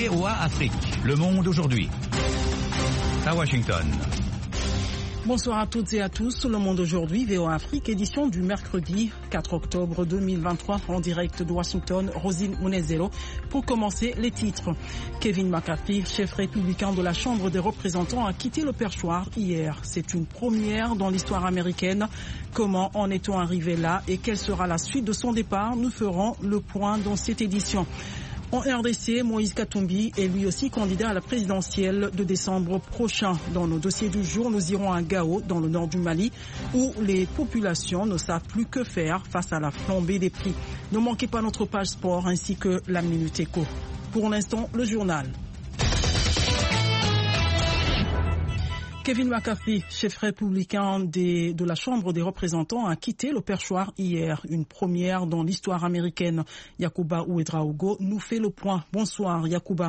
VOA Afrique, le monde aujourd'hui. À Washington. Bonsoir à toutes et à tous. Le monde aujourd'hui, VOA Afrique, édition du mercredi 4 octobre 2023 en direct de Washington. Rosine Munezero. Pour commencer, les titres. Kevin McCarthy, chef républicain de la Chambre des représentants, a quitté le perchoir hier. C'est une première dans l'histoire américaine. Comment en est-on arrivé là et quelle sera la suite de son départ? Nous ferons le point dans cette édition. En RDC, Moïse Katumbi est lui aussi candidat à la présidentielle de décembre prochain. Dans nos dossiers du jour, nous irons à Gao, dans le nord du Mali, où les populations ne savent plus que faire face à la flambée des prix. Ne manquez pas notre page sport ainsi que la Minute Éco. Pour l'instant, le journal. Kevin McCarthy, chef républicain de la Chambre des représentants, a quitté le perchoir hier, une première dans l'histoire américaine. Yacouba Ouedraogo nous fait le point. Bonsoir Yacouba.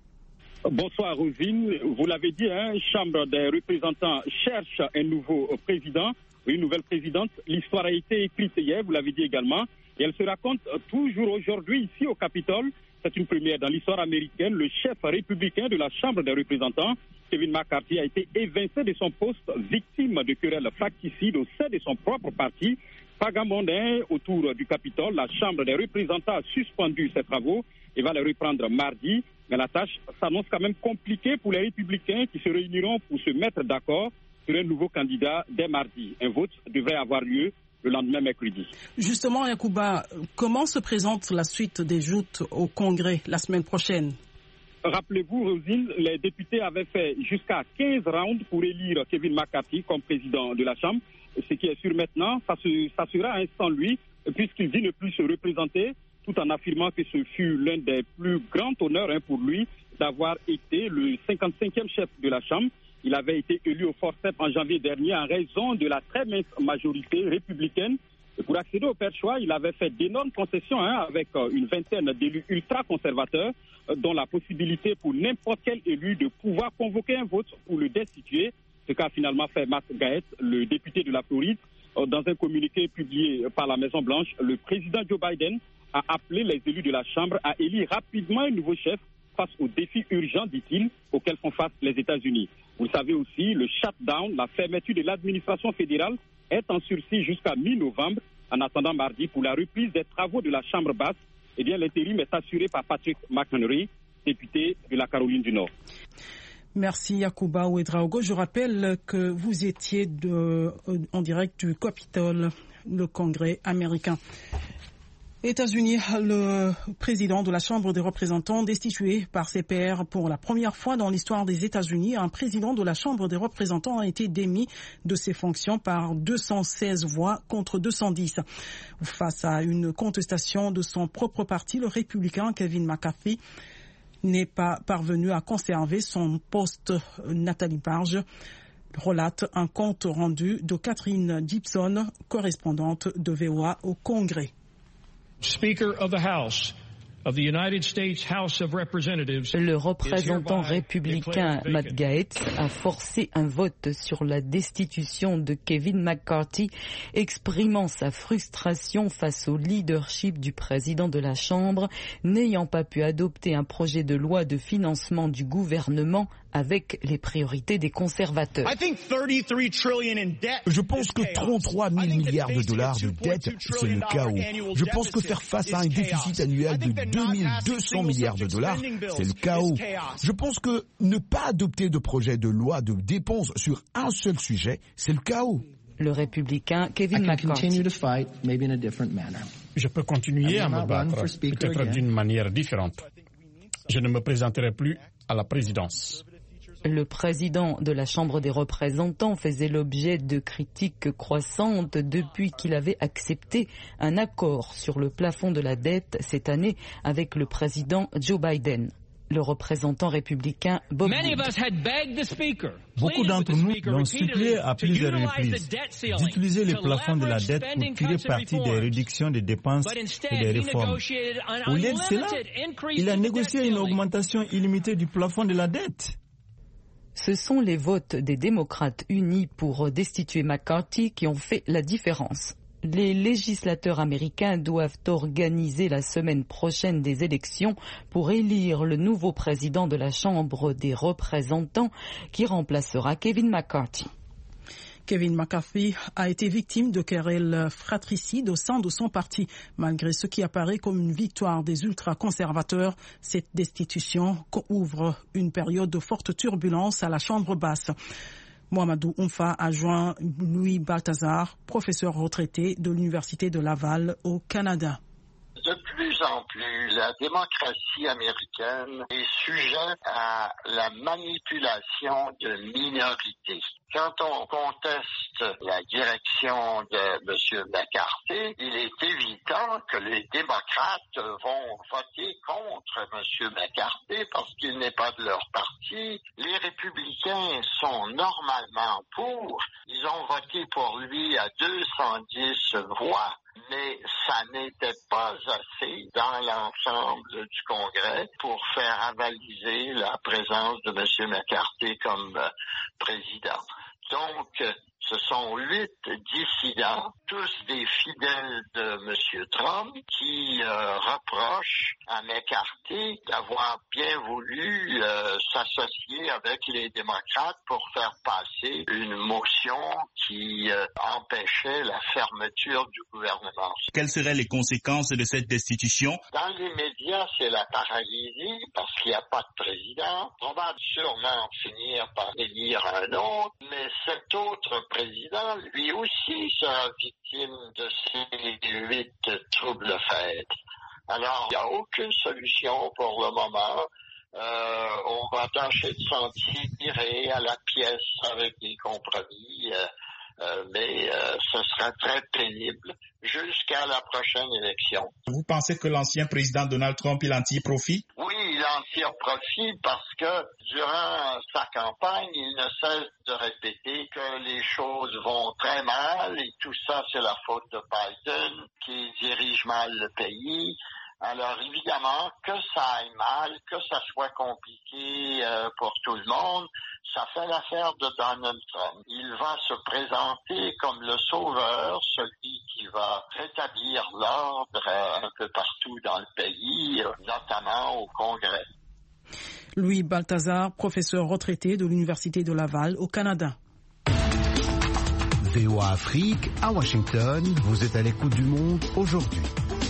Bonsoir Rosine. Vous l'avez dit, Chambre des représentants cherche un nouveau président, une nouvelle présidente. L'histoire a été écrite hier, vous l'avez dit également, et elle se raconte toujours aujourd'hui ici au Capitole. C'est une première dans l'histoire américaine. Le chef républicain de la Chambre des représentants, Kevin McCarthy, a été évincé de son poste, victime de querelles fracticides au sein de son propre parti. Pagamondin autour du Capitole. La Chambre des représentants a suspendu ses travaux et va les reprendre mardi. Mais la tâche s'annonce quand même compliquée pour les républicains qui se réuniront pour se mettre d'accord sur un nouveau candidat dès mardi. Un vote devrait avoir lieu le lendemain mercredi. Justement, Yacouba, comment se présente la suite des joutes au Congrès la semaine prochaine? Rappelez-vous, Rosine, les députés avaient fait jusqu'à 15 rounds pour élire Kevin McCarthy comme président de la Chambre. Ce qui est sûr maintenant, ça sera sans lui, puisqu'il dit ne plus se représenter, tout en affirmant que ce fut l'un des plus grands honneurs pour lui d'avoir été le 55e chef de la Chambre. Il avait été élu au forceps en janvier dernier en raison de la très mince majorité républicaine. Et pour accéder au perchoir, il avait fait d'énormes concessions avec une vingtaine d'élus ultra-conservateurs, dont la possibilité pour n'importe quel élu de pouvoir convoquer un vote pour le destituer. Ce qu'a finalement fait Matt Gaetz, le député de la Floride. Dans un communiqué publié par la Maison-Blanche, le président Joe Biden a appelé les élus de la Chambre à élire rapidement un nouveau chef face aux défis urgents, dit-il, auxquels font face les États-Unis. Vous le savez aussi, le shutdown, la fermeture de l'administration fédérale est en sursis jusqu'à mi-novembre. En attendant mardi pour la reprise des travaux de la Chambre basse, eh bien l'intérim est assuré par Patrick McHenry, député de la Caroline du Nord. Merci Yacouba Ouedraogo. Je rappelle que vous étiez en direct du Capitole, le Congrès américain. États-Unis, le président de la Chambre des représentants destitué par ses pairs pour la première fois dans l'histoire des États-Unis. Un président de la Chambre des représentants a été démis de ses fonctions par 216 voix contre 210. Face à une contestation de son propre parti, le républicain Kevin McCarthy n'est pas parvenu à conserver son poste. Nathalie Barge relate un compte rendu de Catherine Gibson, correspondante de VOA au Congrès. Speaker of the House of the United States House of Representatives. Le représentant républicain Matt Gaetz a forcé un vote sur la destitution de Kevin McCarthy, exprimant sa frustration face au leadership du président de la Chambre, n'ayant pas pu adopter un projet de loi de financement du gouvernement avec les priorités des conservateurs. Je pense que 33 000 milliards de dollars de dette, c'est le chaos. Je pense que faire face à un déficit annuel de 2200 milliards de dollars, c'est le chaos. Je pense que ne pas adopter de projet de loi de dépenses sur un seul sujet, c'est le chaos. Le républicain Kevin McCarthy. Je peux continuer à me battre, peut-être d'une manière différente. Je ne me présenterai plus à la présidence. Le président de la Chambre des représentants faisait l'objet de critiques croissantes depuis qu'il avait accepté un accord sur le plafond de la dette cette année avec le président Joe Biden. Le représentant républicain Bob Wood. Beaucoup d'entre nous l'ont supplié à plusieurs reprises d'utiliser les plafonds de la dette pour tirer parti des réductions des dépenses et des réformes. Au lieu de cela, il a négocié une augmentation illimitée du plafond de la dette. Ce sont les votes des démocrates unis pour destituer McCarthy qui ont fait la différence. Les législateurs américains doivent organiser la semaine prochaine des élections pour élire le nouveau président de la Chambre des représentants qui remplacera Kevin McCarthy. Kevin McCarthy a été victime de querelles fratricides au sein de son parti. Malgré ce qui apparaît comme une victoire des ultra-conservateurs, cette destitution ouvre une période de forte turbulence à la Chambre basse. Mohamedou Oumfa a joint Louis Balthazar, professeur retraité de l'Université de Laval au Canada. De plus en plus, la démocratie américaine est sujette à la manipulation de minorités. Quand on conteste la direction de M. McCarthy, il est évident que les démocrates vont voter contre M. McCarthy parce qu'il n'est pas de leur parti. Les républicains sont normalement pour. Ils ont voté pour lui à 210 voix. Mais ça n'était pas assez dans l'ensemble du Congrès pour faire avaliser la présence de M. McCarthy comme président. Donc, ce sont 8 dissidents, tous des fidèles de M. Trump, qui reprochent à McCarthy d'avoir bien voulu s'associer avec les démocrates pour faire passer une motion qui empêchait la fermeture du gouvernement. Quelles seraient les conséquences de cette destitution? Dans les médias, c'est la paralysie parce qu'il n'y a pas de président. On va sûrement finir par élire un autre, mais cet autre président, lui aussi, sera victime de ces 8 troubles faits. Alors, il n'y a aucune solution pour le moment. On va tâcher de s'en tirer à la pièce avec des compromis, mais ce sera très pénible jusqu'à la prochaine élection. Vous pensez que l'ancien président Donald Trump, il en tire profit? Oui, il en tire profit parce que durant sa campagne, il ne cesse de répéter que les choses vont très mal et tout ça, c'est la faute de Biden qui dirige mal le pays. Alors évidemment, que ça aille mal, que ça soit compliqué pour tout le monde, ça fait l'affaire de Donald Trump. Il va se présenter comme le sauveur, celui qui va rétablir l'ordre un peu partout dans le pays, notamment au Congrès. Louis Balthazar, professeur retraité de l'Université de Laval au Canada. VOA Afrique, à Washington, vous êtes à l'écoute du monde aujourd'hui.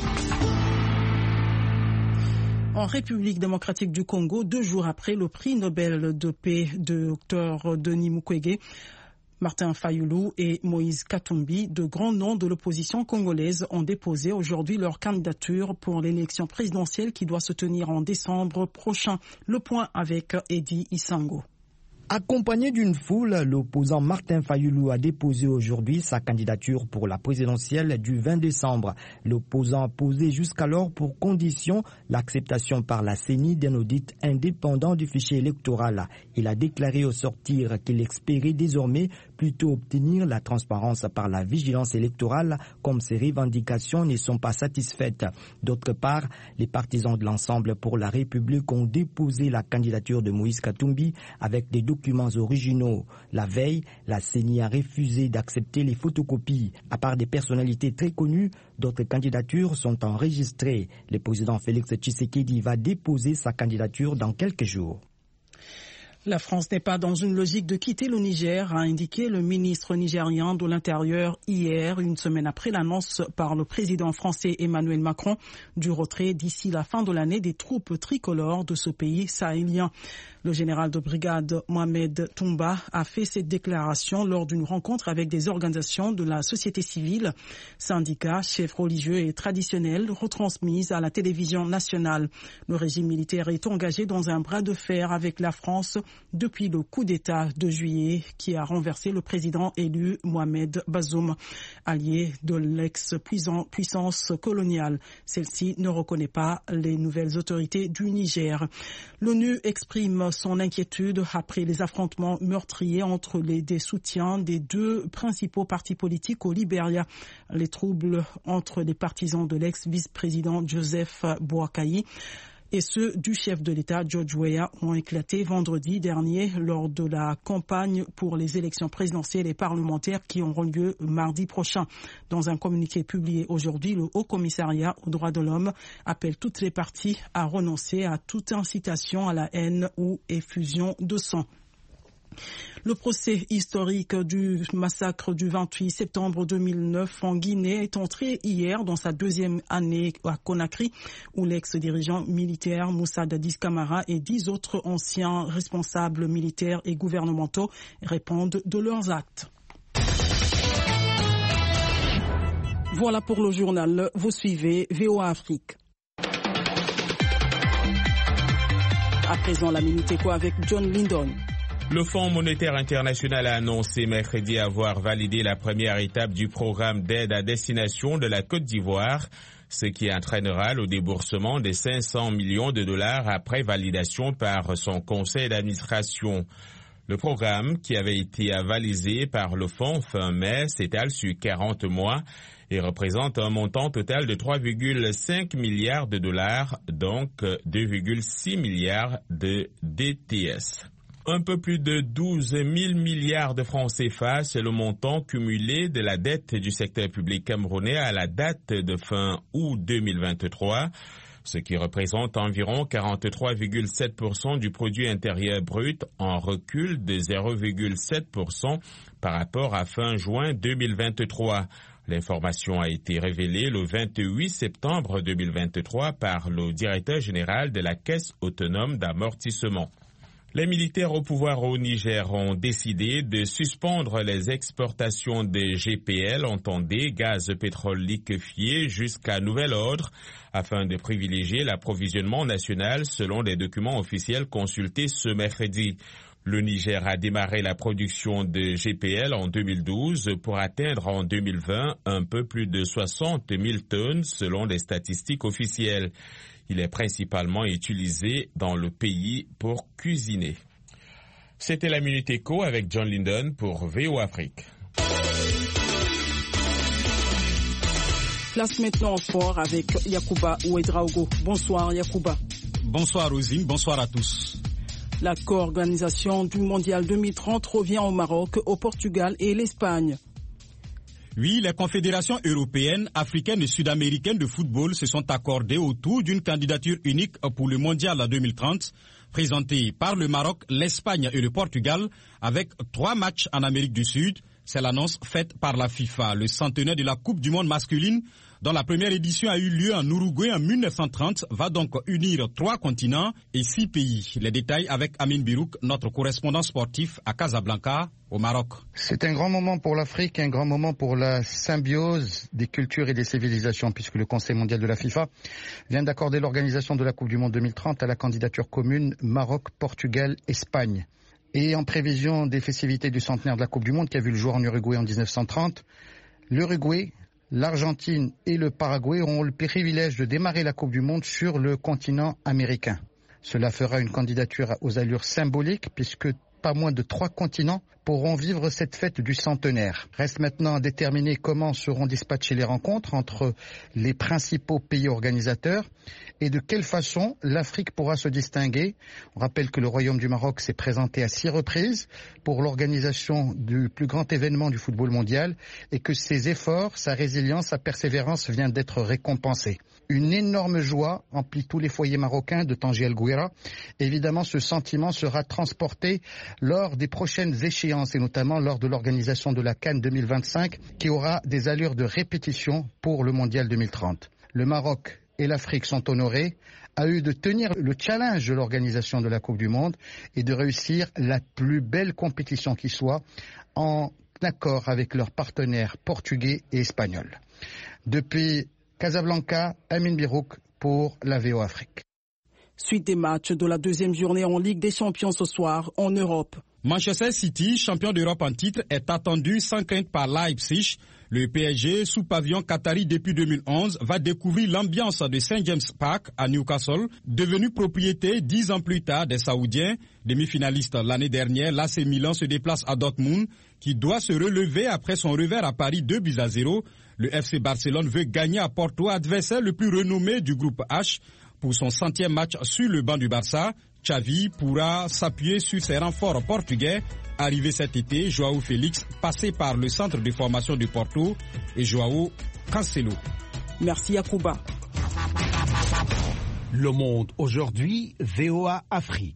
En République démocratique du Congo, 2 jours après le prix Nobel de paix de Dr Denis Mukwege, Martin Fayulu et Moïse Katumbi, de grands noms de l'opposition congolaise, ont déposé aujourd'hui leur candidature pour l'élection présidentielle qui doit se tenir en décembre prochain. Le point avec Eddie Isango. Accompagné d'une foule, l'opposant Martin Fayulu a déposé aujourd'hui sa candidature pour la présidentielle du 20 décembre. L'opposant a posé jusqu'alors pour condition l'acceptation par la CENI d'un audit indépendant du fichier électoral. Il a déclaré au sortir qu'il espérait désormais plutôt obtenir la transparence par la vigilance électorale, comme ses revendications ne sont pas satisfaites. D'autre part, les partisans de l'Ensemble pour la République ont déposé la candidature de Moïse Katumbi avec des documents originaux. La veille, la CENI a refusé d'accepter les photocopies. À part des personnalités très connues, d'autres candidatures sont enregistrées. Le président Félix Tshisekedi va déposer sa candidature dans quelques jours. La France n'est pas dans une logique de quitter le Niger, a indiqué le ministre nigérien de l'Intérieur hier, une semaine après l'annonce par le président français Emmanuel Macron du retrait d'ici la fin de l'année des troupes tricolores de ce pays sahélien. Le général de brigade Mohamed Toumba a fait cette déclaration lors d'une rencontre avec des organisations de la société civile, syndicats, chefs religieux et traditionnels, retransmises à la télévision nationale. Le régime militaire est engagé dans un bras de fer avec la France depuis le coup d'État de juillet qui a renversé le président élu Mohamed Bazoum, allié de l'ex-puissance coloniale. Celle-ci ne reconnaît pas les nouvelles autorités du Niger. L'ONU exprime son inquiétude après les affrontements meurtriers entre des soutiens des 2 principaux partis politiques au Libéria. Les troubles entre les partisans de l'ex-vice-président Joseph Boakai et ceux du chef de l'État George Weah ont éclaté vendredi dernier lors de la campagne pour les élections présidentielles et parlementaires qui auront lieu mardi prochain. Dans un communiqué publié aujourd'hui, le Haut Commissariat aux droits de l'homme appelle toutes les parties à renoncer à toute incitation à la haine ou effusion de sang. Le procès historique du massacre du 28 septembre 2009 en Guinée est entré hier dans sa deuxième année à Conakry, où l'ex-dirigeant militaire Moussa Dadis Camara et 10 autres anciens responsables militaires et gouvernementaux répondent de leurs actes. Voilà pour le journal. Vous suivez VOA Afrique. À présent, la Minute Éco avec John Lindon. Le Fonds monétaire international a annoncé mercredi avoir validé la première étape du programme d'aide à destination de la Côte d'Ivoire, ce qui entraînera le déboursement de 500 millions de dollars après validation par son conseil d'administration. Le programme, qui avait été avalisé par le fonds fin mai, s'étale sur 40 mois et représente un montant total de 3,5 milliards de dollars, donc 2,6 milliards de DTS. Un peu plus de 12 000 milliards de francs CFA, c'est le montant cumulé de la dette du secteur public camerounais à la date de fin août 2023, ce qui représente environ 43,7% du produit intérieur brut, en recul de 0,7% par rapport à fin juin 2023. L'information a été révélée le 28 septembre 2023 par le directeur général de la Caisse autonome d'amortissement. Les militaires au pouvoir au Niger ont décidé de suspendre les exportations de GPL, entendez gaz pétrole liquéfié, jusqu'à nouvel ordre, afin de privilégier l'approvisionnement national selon les documents officiels consultés ce mercredi. Le Niger a démarré la production de GPL en 2012 pour atteindre en 2020 un peu plus de 60 000 tonnes selon les statistiques officielles. Il est principalement utilisé dans le pays pour cuisiner. C'était la Minute Éco avec John Lindon pour VOA Afrique. Place maintenant au sport avec Yacouba Ouedraogo. Bonsoir Yacouba. Bonsoir Rosine, bonsoir à tous. La co-organisation du Mondial 2030 revient au Maroc, au Portugal et l'Espagne. Oui, les confédérations européennes, africaines et sud-américaines de football se sont accordées autour d'une candidature unique pour le Mondial 2030, présentée par le Maroc, l'Espagne et le Portugal, avec 3 matchs en Amérique du Sud. C'est l'annonce faite par la FIFA, le centenaire de la Coupe du monde masculine, dont la première édition a eu lieu en Uruguay en 1930, va donc unir 3 continents et 6 pays. Les détails avec Amine Birouk, notre correspondant sportif à Casablanca, au Maroc. C'est un grand moment pour l'Afrique, un grand moment pour la symbiose des cultures et des civilisations, puisque le Conseil mondial de la FIFA vient d'accorder l'organisation de la Coupe du monde 2030 à la candidature commune Maroc, Portugal, Espagne. Et en prévision des festivités du centenaire de la Coupe du monde qui a vu le jour en Uruguay en 1930, l'Uruguay, l'Argentine et le Paraguay auront le privilège de démarrer la Coupe du monde sur le continent américain. Cela fera une candidature aux allures symboliques puisque pas moins de 3 continents pourront vivre cette fête du centenaire. Reste maintenant à déterminer comment seront dispatchées les rencontres entre les principaux pays organisateurs et de quelle façon l'Afrique pourra se distinguer. On rappelle que le Royaume du Maroc s'est présenté à 6 reprises pour l'organisation du plus grand événement du football mondial et que ses efforts, sa résilience, sa persévérance viennent d'être récompensés. Une énorme joie emplit tous les foyers marocains de Tangier El Gouira. Évidemment, ce sentiment sera transporté lors des prochaines échéances et notamment lors de l'organisation de la CAN 2025 qui aura des allures de répétition pour le Mondial 2030. Le Maroc et l'Afrique sont honorés à eux de tenir le challenge de l'organisation de la Coupe du Monde et de réussir la plus belle compétition qui soit en accord avec leurs partenaires portugais et espagnols. Depuis Casablanca, Amine Birouk pour la VOA Afrique. Suite des matchs de la deuxième journée en Ligue des Champions ce soir en Europe. Manchester City, champion d'Europe en titre, est attendu sans crainte par Leipzig. Le PSG, sous pavillon qatari depuis 2011, va découvrir l'ambiance de St. James Park à Newcastle, devenu propriété 10 ans plus tard des Saoudiens. Demi-finaliste l'année dernière, l'AC Milan se déplace à Dortmund, qui doit se relever après son revers à Paris 2-0. Le FC Barcelone veut gagner à Porto, adversaire le plus renommé du groupe H. Pour son 100e match sur le banc du Barça, Xavi pourra s'appuyer sur ses renforts portugais. Arrivé cet été, João Félix, passé par le centre de formation de Porto, et João Cancelo. Merci Yacouba. Le Monde aujourd'hui, VOA Afrique.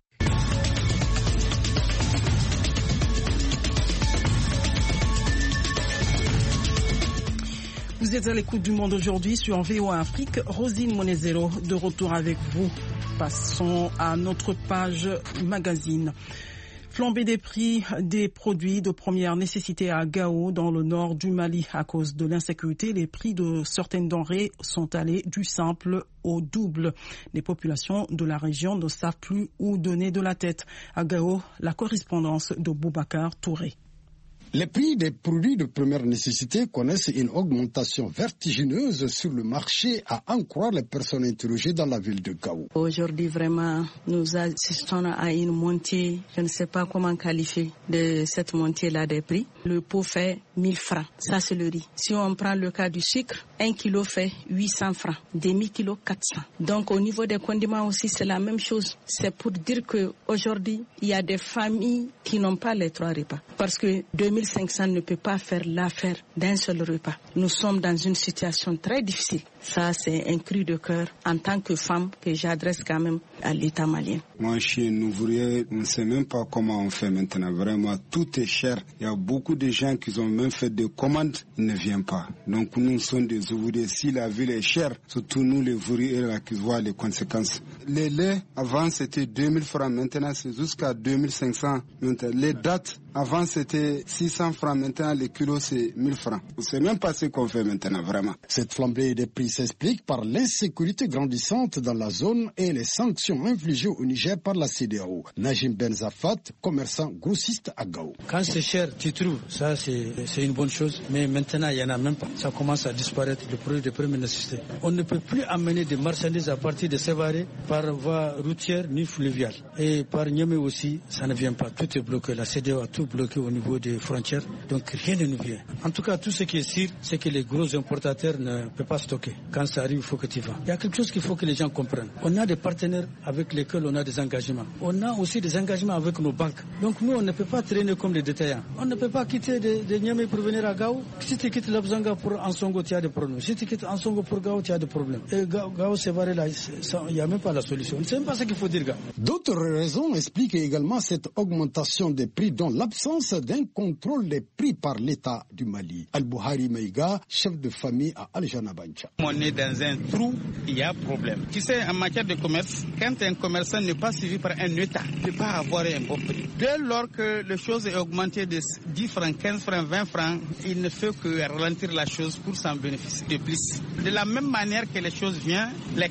Vous êtes à l'écoute du Monde aujourd'hui sur VOA Afrique. Rosine Monezero, de retour avec vous. Passons à notre page magazine. Flambée des prix des produits de première nécessité à Gao, dans le nord du Mali. À cause de l'insécurité, les prix de certaines denrées sont allés du simple au double. Les populations de la région ne savent plus où donner de la tête. À Gao, la correspondance de Boubacar Touré. Les prix des produits de première nécessité connaissent une augmentation vertigineuse sur le marché, à en croire les personnes interrogées dans la ville de Gao. Aujourd'hui, vraiment, nous assistons à une montée, je ne sais pas comment qualifier de cette montée-là des prix. Le pot fait 1000 francs, ça c'est le riz. Si on prend le cas du sucre, 1 kilo fait 800 francs, demi-kilo 400. Donc au niveau des condiments aussi, c'est la même chose. C'est pour dire qu'aujourd'hui, il y a des familles qui n'ont pas les 3 repas. Parce que 2500 ne peut pas faire l'affaire d'un seul repas. Nous sommes dans une situation très difficile. Ça, c'est un cri de cœur en tant que femme que j'adresse quand même à l'État malien. Moi, je suis un ouvrier, on ne sait même pas comment on fait maintenant. Vraiment, tout est cher. Il y a beaucoup de gens qui ont même fait des commandes, ils ne viennent pas. Donc, nous sommes des ouvriers. Si la ville est chère, surtout nous, les ouvriers, là, qui voient les conséquences. Les laits, avant, c'était 2000 francs. Maintenant, c'est jusqu'à 2500. Les dates, avant, c'était 600 francs. Maintenant, les kilos, c'est 1000 francs. On ne sait même pas ce qu'on fait maintenant, vraiment. Cette flambée des prix s'explique par l'insécurité grandissante dans la zone et les sanctions infligées au Niger par la CEDEAO. Najim Benzafat, commerçant grossiste à Gao. Quand c'est cher, tu trouves, ça c'est une bonne chose, mais maintenant il n'y en a même pas. Ça commence à disparaître, le produit de première nécessité. On ne peut plus amener des marchandises à partir de Sévaré par voie routière ni fluviale. Et par Niamey aussi, ça ne vient pas. Tout est bloqué. La CEDEAO a tout bloqué au niveau des frontières, donc rien ne nous vient. En tout cas, tout ce qui est sûr, c'est que les gros importateurs ne peuvent pas stocker. Quand ça arrive, il faut que tu vas. Il y a quelque chose qu'il faut que les gens comprennent. On a des partenaires avec lesquels on a des engagements. On a aussi des engagements avec nos banques. Donc nous, on ne peut pas traîner comme des détaillants. On ne peut pas quitter de Niamey pour venir à Gao. Si tu quittes Labzanga pour Ansongo, tu as des problèmes. Si tu quittes Ansongo pour Gao, tu as des problèmes. Et Gao, c'est vrai, là, il n'y a même pas la solution. On ne sait même pas ce qu'il faut dire, Gao. D'autres raisons expliquent également cette augmentation des prix, dont l'absence d'un contrôle des prix par l'État du Mali. Al-Bouhari Maïga, chef de famille à Al-Janabancha. On est dans un trou, il y a problème. Tu sais, en matière de commerce, quand un commerçant n'est pas suivi par un État, il ne peut pas avoir un bon prix. Dès lors que les choses est augmentée de 10 francs, 15 francs, 20 francs, il ne fait que ralentir la chose pour s'en bénéficier de plus. De la même manière que les choses viennent, les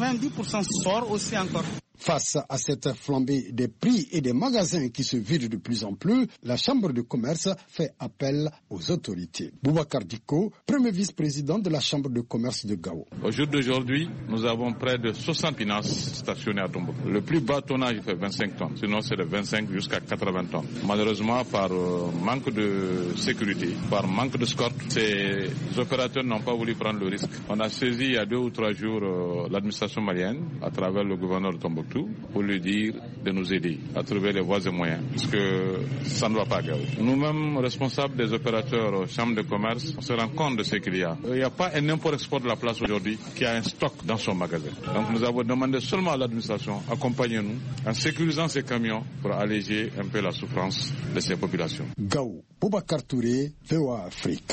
90% sortent aussi encore. Face à cette flambée des prix et des magasins qui se vident de plus en plus, la Chambre de commerce fait appel aux autorités. Boubacar Diko, premier vice-président de la Chambre de commerce de Gao. Au jour d'aujourd'hui, nous avons près de 60 finances stationnées à Tombouctou. Le plus bas tonnage fait 25 tonnes, sinon c'est de 25 jusqu'à 80 tonnes. Malheureusement, par manque de sécurité, par manque de escorte, ces opérateurs n'ont pas voulu prendre le risque. On a saisi il y a 2 ou 3 jours l'administration malienne à travers le gouverneur de Tombouctou pour lui dire de nous aider à trouver les voies et moyens, parce que ça ne va pas, Gao. Nous-mêmes, responsables des opérateurs chambre de commerce, on se rend compte de ce qu'il y a. Il n'y a pas un import-export de la place aujourd'hui qui a un stock dans son magasin. Donc nous avons demandé seulement à l'administration, accompagnez-nous en sécurisant ces camions pour alléger un peu la souffrance de ces populations. Gao, Boubacar Touré, VOA Afrique.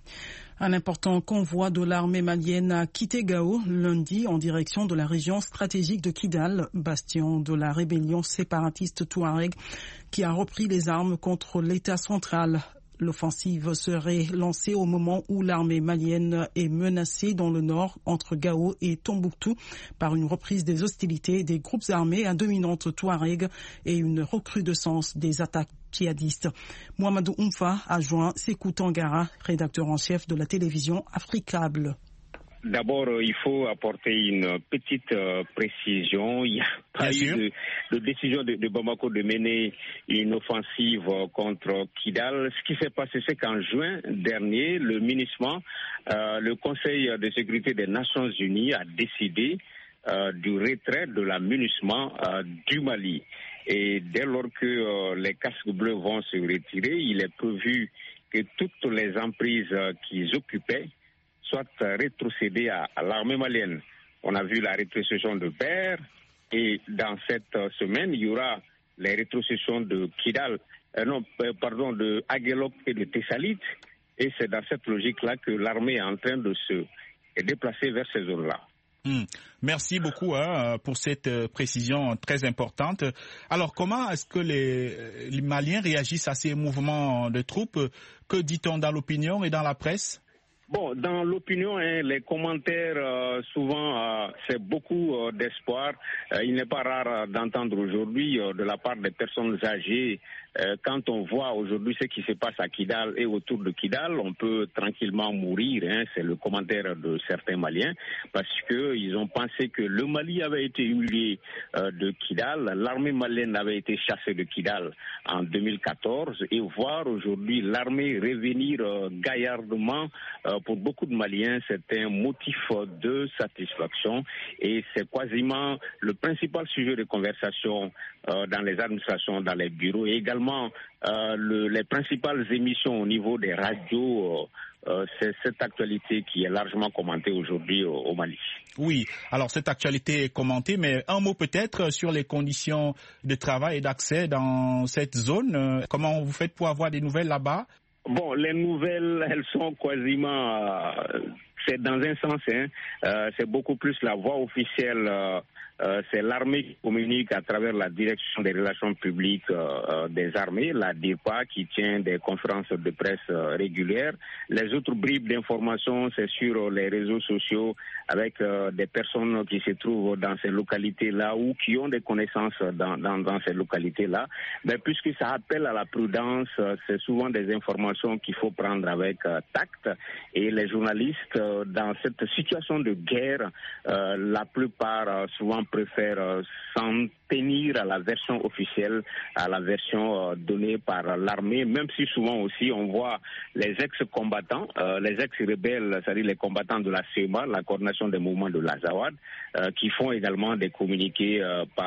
Un important convoi de l'armée malienne a quitté Gao lundi en direction de la région stratégique de Kidal, bastion de la rébellion séparatiste Touareg, qui a repris les armes contre l'État central. L'offensive serait lancée au moment où l'armée malienne est menacée dans le nord entre Gao et Tombouctou par une reprise des hostilités des groupes armés à dominante Touareg et une recrudescence des attaques djihadistes. Mohamedou Oumfa a joint Sékou Tangara, rédacteur en chef de la télévision Africable. D'abord, il faut apporter une petite précision. Il n'y a pas eu de décision de Bamako de mener une offensive contre Kidal. Ce qui s'est passé, c'est qu'en juin dernier, le MINUSMA, le Conseil de sécurité des Nations Unies, a décidé du retrait de la MINUSMA du Mali. Et dès lors que les casques bleus vont se retirer, il est prévu que toutes les emprises qu'ils occupaient soient rétrocédées à l'armée malienne. On a vu la rétrocession de Ber, et dans cette semaine, il y aura les rétrocessions de Kidal, de Aguelok et de Tessalit. Et c'est dans cette logique-là que l'armée est en train de se déplacer vers ces zones-là. Merci beaucoup pour cette précision très importante. Alors, comment est-ce que les Maliens réagissent à ces mouvements de troupes? Que dit-on dans l'opinion et dans la presse? Bon, dans l'opinion, les commentaires, souvent, c'est beaucoup d'espoir. Il n'est pas rare d'entendre aujourd'hui de la part des personnes âgées, quand on voit aujourd'hui ce qui se passe à Kidal et autour de Kidal, on peut tranquillement mourir, c'est le commentaire de certains Maliens, parce qu'ils ont pensé que le Mali avait été humilié de Kidal, l'armée malienne avait été chassée de Kidal en 2014, et voir aujourd'hui l'armée revenir gaillardement, pour beaucoup de Maliens, c'est un motif de satisfaction, et c'est quasiment le principal sujet de conversation dans les administrations, dans les bureaux, et également les principales émissions au niveau des radios. C'est cette actualité qui est largement commentée aujourd'hui au Mali. Oui, alors cette actualité est commentée, mais un mot peut-être sur les conditions de travail et d'accès dans cette zone. Comment vous faites pour avoir des nouvelles là-bas? Bon, les nouvelles, elles sont quasiment... c'est dans un sens, c'est beaucoup plus la voie officielle. C'est l'armée qui communique à travers la direction des relations publiques des armées, la DIRPA, qui tient des conférences de presse régulières. Les autres bribes d'informations, c'est sur les réseaux sociaux avec des personnes qui se trouvent dans ces localités-là ou qui ont des connaissances dans ces localités-là. Mais puisque ça appelle à la prudence, c'est souvent des informations qu'il faut prendre avec tact. Et les journalistes, dans cette situation de guerre, la plupart souvent préfèrent s'en tenir à la version officielle, à la version donnée par l'armée, même si souvent aussi on voit les ex-combattants, les ex-rebelles, c'est-à-dire les combattants de la CEMA, la coordination des mouvements de l'Azawad, qui font également des communiqués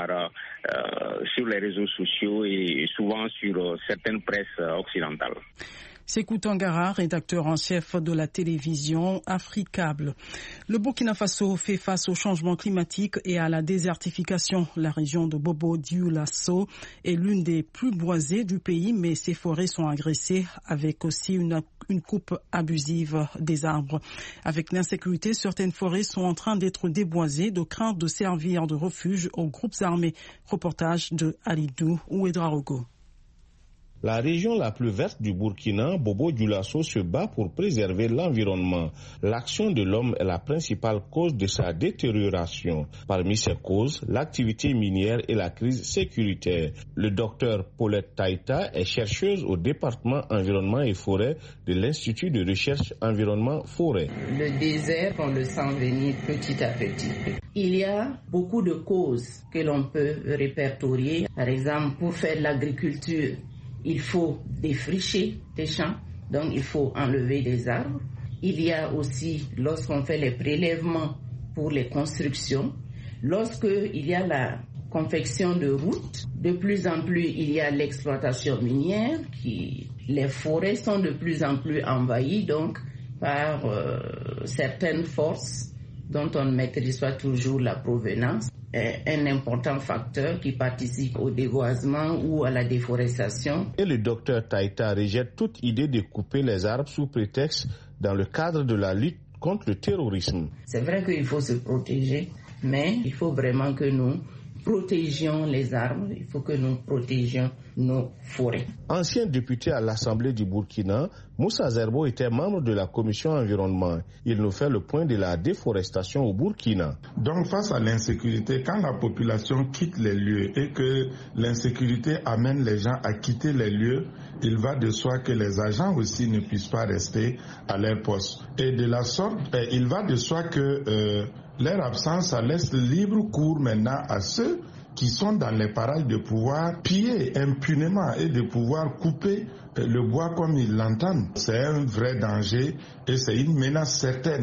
sur les réseaux sociaux et souvent sur certaines presses occidentales. Sékou Tangara, rédacteur en chef de la télévision Africable. Le Burkina Faso fait face au changement climatique et à la désertification. La région de Bobo-Dioulasso est l'une des plus boisées du pays, mais ses forêts sont agressées avec aussi une coupe abusive des arbres. Avec l'insécurité, certaines forêts sont en train d'être déboisées de crainte de servir de refuge aux groupes armés. Reportage de Alidou Ouedraogo. La région la plus verte du Burkina, Bobo-Dioulasso, se bat pour préserver l'environnement. L'action de l'homme est la principale cause de sa détérioration. Parmi ces causes, l'activité minière et la crise sécuritaire. Le docteur Paulette Taïta est chercheuse au département environnement et forêt de l'Institut de recherche environnement-forêt. Le désert, on le sent venir petit à petit. Il y a beaucoup de causes que l'on peut répertorier. Par exemple, pour faire l'agriculture, il faut défricher des champs, donc il faut enlever des arbres. Il y a aussi, lorsqu'on fait les prélèvements pour les constructions, lorsqu'il y a la confection de routes, de plus en plus il y a l'exploitation minière, les forêts sont de plus en plus envahies donc par certaines forces dont on ne maîtrise pas toujours la provenance. Un important facteur qui participe au déboisement ou à la déforestation. Et le docteur Taïta rejette toute idée de couper les arbres sous prétexte dans le cadre de la lutte contre le terrorisme. C'est vrai qu'il faut se protéger, mais il faut vraiment que nous protégions les arbres, il faut que nous protégions nos forêts. Ancien député à l'Assemblée du Burkina, Moussa Zerbo était membre de la commission environnement. Il nous fait le point de la déforestation au Burkina. Donc face à l'insécurité, quand la population quitte les lieux et que l'insécurité amène les gens à quitter les lieux, il va de soi que les agents aussi ne puissent pas rester à leur poste. Et de la sorte, il va de soi que leur absence, ça laisse libre cours maintenant à ceux qui sont dans les parages de pouvoir piller impunément et de pouvoir couper le bois comme ils l'entendent. C'est un vrai danger et c'est une menace certaine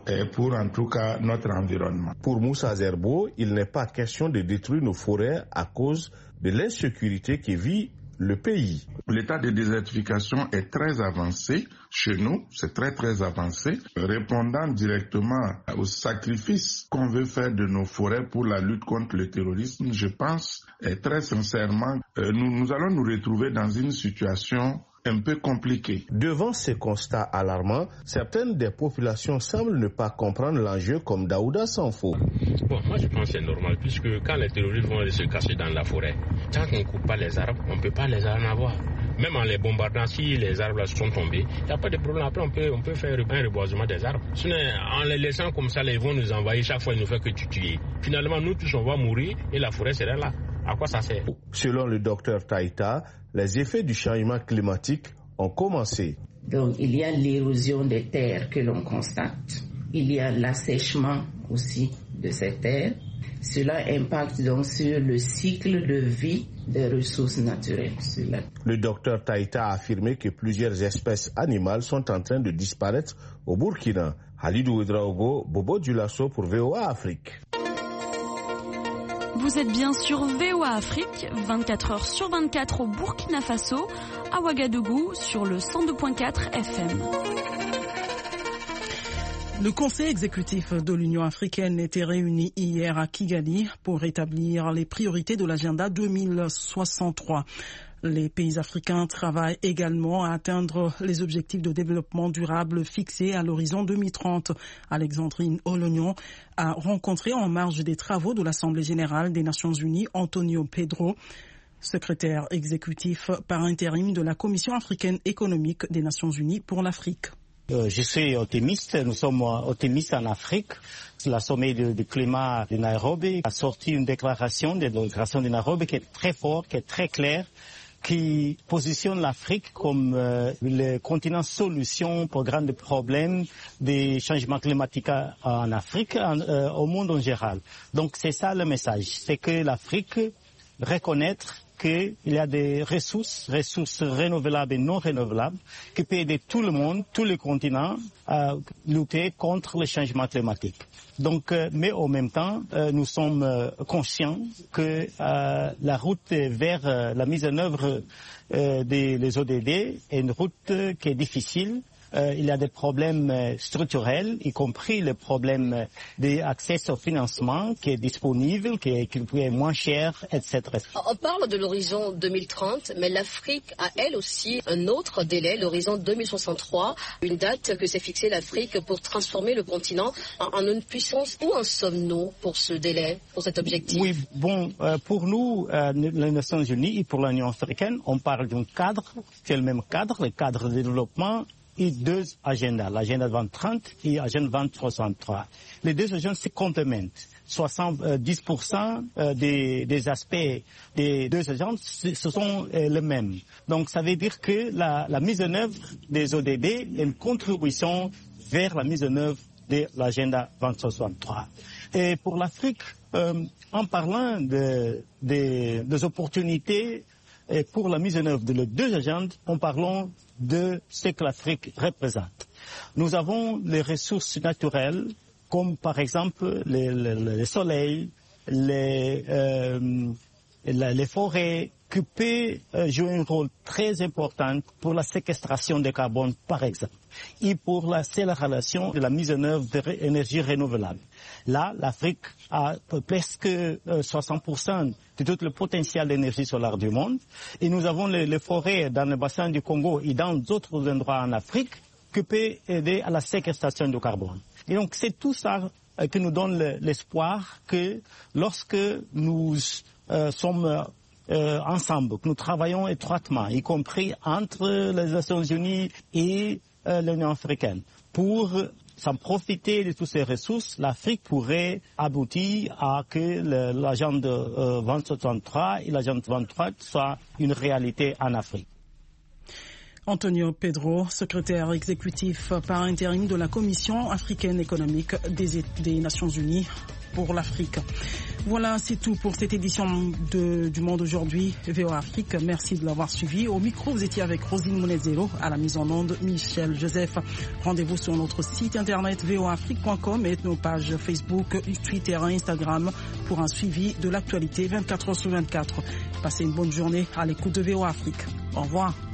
pour en tout cas notre environnement. Pour Moussa Zerbo, il n'est pas question de détruire nos forêts à cause de l'insécurité qui vit le pays. L'état de désertification est très avancé chez nous, c'est très avancé, répondant directement au sacrifice qu'on veut faire de nos forêts pour la lutte contre le terrorisme. Je pense très sincèrement, nous allons nous retrouver dans une situation un peu compliqué. Devant ces constats alarmants, certaines des populations semblent ne pas comprendre l'enjeu comme Daouda Sanfo. Bon, moi je pense que c'est normal puisque quand les terroristes vont aller se cacher dans la forêt, tant qu'on ne coupe pas les arbres, on ne peut pas les en avoir. Même en les bombardant, si les arbres là sont tombés, il n'y a pas de problème. Après, on peut faire un reboisement des arbres. Sinon, en les laissant comme ça, ils vont nous envahir. Chaque fois, ils nous font que tuer. Finalement, nous tous, on va mourir et la forêt sera là. À quoi ça sert? Selon le docteur Taïta, les effets du changement climatique ont commencé. Donc, il y a l'érosion des terres que l'on constate. Il y a l'assèchement aussi de ces terres. Cela impacte donc sur le cycle de vie des ressources naturelles. Le docteur Taïta a affirmé que plusieurs espèces animales sont en train de disparaître au Burkina. Halidou Ouedraogo, Bobo Dioulasso pour VOA Afrique. Vous êtes bien sur VOA Afrique, 24 heures sur 24 au Burkina Faso, à Ouagadougou sur le 102.4 FM. Le Conseil exécutif de l'Union africaine était réuni hier à Kigali pour établir les priorités de l'agenda 2063. Les pays africains travaillent également à atteindre les objectifs de développement durable fixés à l'horizon 2030. Alexandrine Olognon a rencontré en marge des travaux de l'Assemblée générale des Nations unies Antonio Pedro, secrétaire exécutif par intérim de la Commission africaine économique des Nations unies pour l'Afrique. Je suis optimiste, nous sommes optimistes en Afrique. La sommet du climat de Nairobi a sorti une déclaration de Nairobi qui est très forte, qui est très claire, qui positionne l'Afrique comme le continent solution pour grands problèmes des changements climatiques en Afrique, au monde en général. Donc c'est ça le message, c'est que l'Afrique reconnaître qu'il y a des ressources renouvelables et non renouvelables qui peuvent aider tout le monde, tous les continents à lutter contre le changement climatique. Donc, mais en même temps, nous sommes conscients que la route vers la mise en œuvre des ODD est une route qui est difficile. Il y a des problèmes structurels, y compris le problème d'accès au financement qui est disponible, qui est moins cher, etc. On parle de l'horizon 2030, mais l'Afrique a elle aussi un autre délai, l'horizon 2063, une date que s'est fixée l'Afrique pour transformer le continent en une puissance. Où en sommes-nous pour ce délai, pour cet objectif? Oui, bon, pour nous, les Nations Unies et pour l'Union africaine, on parle d'un cadre, qui est le même cadre, le cadre de développement, et deux agendas, l'agenda 2030 et l'agenda 2063. Les deux agendas se complémentent. 70% des aspects des deux agendas, ce sont les mêmes. Donc ça veut dire que la mise en œuvre des ODD est une contribution vers la mise en œuvre de l'agenda 2063. Et pour l'Afrique, en parlant des opportunités pour la mise en œuvre de les deux agendas, en parlant de ce que l'Afrique représente. Nous avons les ressources naturelles, comme par exemple le soleil, les forêts, qui peuvent jouer un rôle très important pour la séquestration de carbone, par exemple, et pour l'accélération de la mise en œuvre d'énergies renouvelables. Là, l'Afrique a presque 60% de tout le potentiel d'énergie solaire du monde, et nous avons les forêts dans le bassin du Congo et dans d'autres endroits en Afrique qui peuvent aider à la séquestration du carbone. Et donc, c'est tout ça qui nous donne l'espoir que lorsque nous sommes ensemble, que nous travaillons étroitement, y compris entre les Nations Unies et l'Union africaine, pour s'en profiter de toutes ces ressources, l'Afrique pourrait aboutir à que l'agenda 2063 et l'agenda 2030 soient une réalité en Afrique. Antonio Pedro, secrétaire exécutif par intérim de la Commission africaine économique des Nations Unies pour l'Afrique. Voilà, c'est tout pour cette édition du Monde aujourd'hui, VOA Afrique. Merci de l'avoir suivi. Au micro, vous étiez avec Rosine Monezero, à la mise en onde, Michel Joseph. Rendez-vous sur notre site internet voafrique.com et nos pages Facebook, Twitter et Instagram pour un suivi de l'actualité 24h sur 24. Passez une bonne journée à l'écoute de VOA Afrique. Au revoir.